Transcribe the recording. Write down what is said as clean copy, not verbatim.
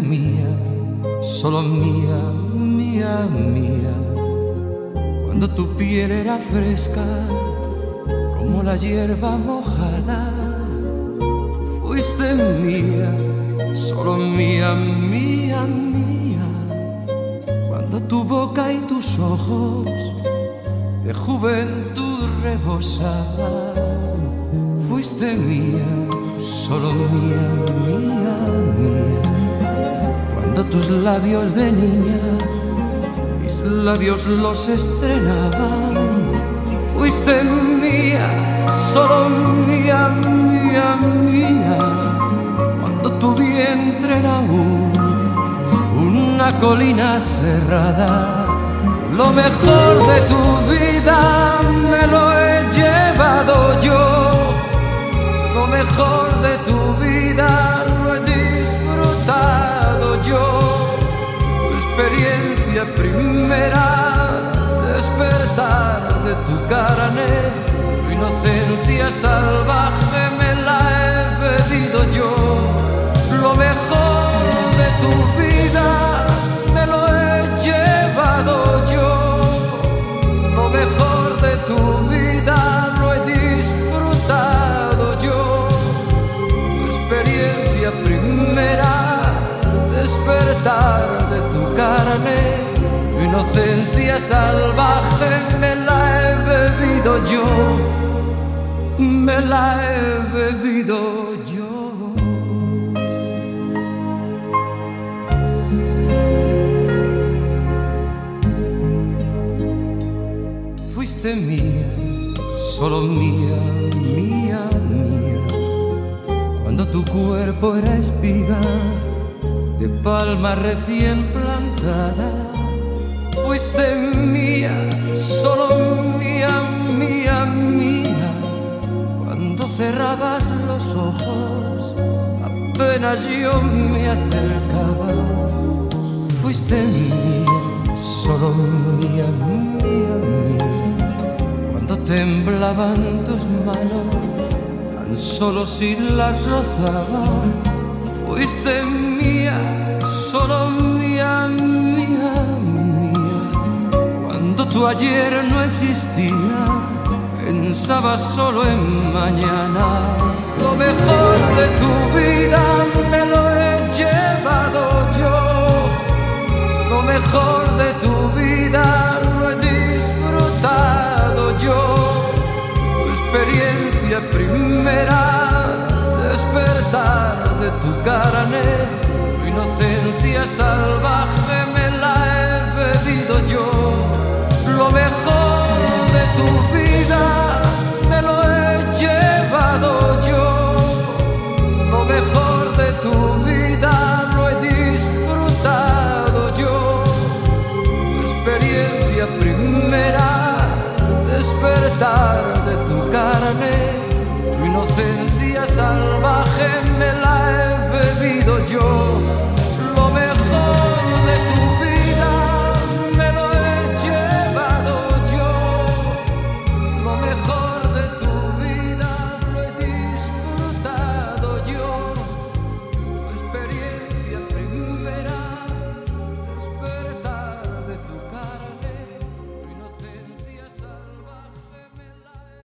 mía, solo mía, mía, mía. Cuando tu piel era fresca como la hierba mojada, fuiste mía, solo mía, mía, mía. Cuando tu boca y tus ojos de juventud rebosaban, fuiste mía, solo mía, mía, mía. Cuando tus labios de niña mis labios los estrenaban, fuiste mía, solo mía, mía, mía. Cuando tu vientre era una colina cerrada, lo mejor de tu vida me lo he llevado yo. Lo mejor de tu vida lo he disfrutado yo. Tu experiencia primera, despertar de tu carne, tu inocencia salvaje me la he bebido yo. Lo mejor de tu vida me lo he llevado yo. Lo mejor de tu vida lo he disfrutado yo. Tu experiencia primera, despertar de tu carne, tu inocencia salvaje me la he bebido yo. Me la he bebido yo. Fuiste mía, solo mía, mía, mía. Cuando tu cuerpo era espiga de palma recién plantada, fuiste mía, solo mía, mía, mía. Cuando cerrabas los ojos, apenas yo me acercaba, fuiste mía, solo mía, mía, mía. Cuando temblaban tus manos, tan solo si las rozaba, fuiste mía, solo mía, mía, mía. Cuando tu ayer no existía, pensaba solo en mañana. Lo mejor de tu vida me lo he llevado yo. Lo mejor de tu vida lo he disfrutado yo. Tu experiencia primera, despertar de tu carne, tu inocencia salvaje me la he bebido yo. Lo mejor de tu vida me lo he llevado yo. Lo mejor de tu vida lo he disfrutado yo. Tu experiencia primera, despertar de tu carne, tu inocencia salvaje me la